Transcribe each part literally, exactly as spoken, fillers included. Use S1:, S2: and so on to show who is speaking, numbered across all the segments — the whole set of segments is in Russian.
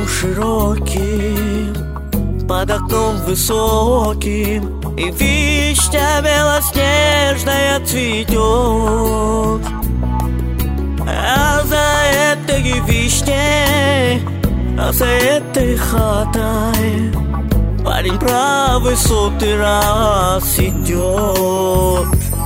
S1: широким, под окном высоким, и вишня белоснежная цветет. А за этой вишней, а за этой хатой парень правый сотый раз идет.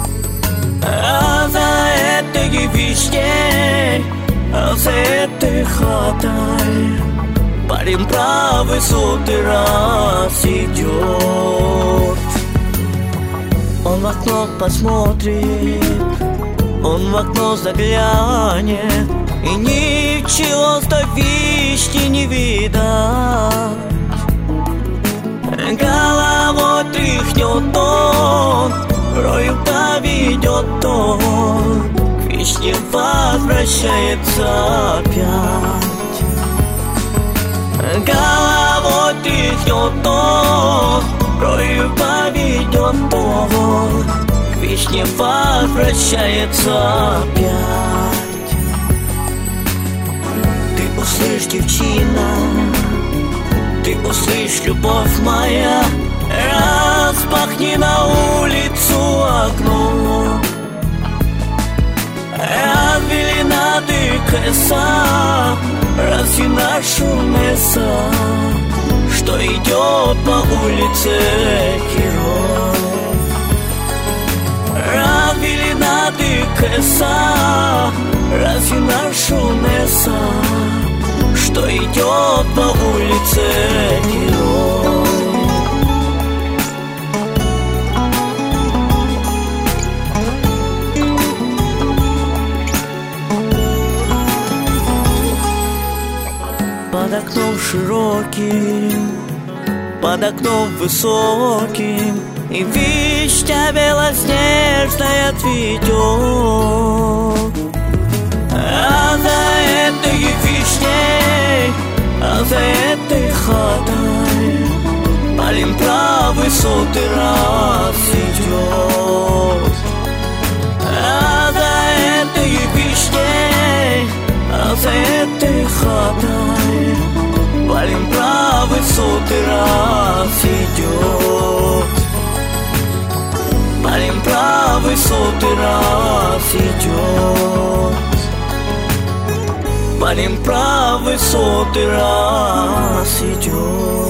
S1: А за этой вишней, а за этой хатой парень правый сотый раз идет. Он в окно посмотрит, он в окно заглянет, и ничего с той вишни не видать. Головой тряхнет он, рою поведет он, к вишне возвращается опять. Головой тряхнет он, рою поведет он, к вишне возвращается опять. Ты услышь, девчина, ты услышь, любовь моя, распахни на улицу окно. Развели нады крыса, разве нашу меса, что идет по улице герой. Развели нады крыса, разве нашу меса, что идет по улице герой. Под окном широким, под окном высоким, и вишня белоснежная цветет. А за этой вишней, а за этой хатой парень правый сотый раз идет. А за этой вишней, а за этой хатой парень правый сотый раз идет. Парень правый сотый раз идет. Парень правый сотый раз идет.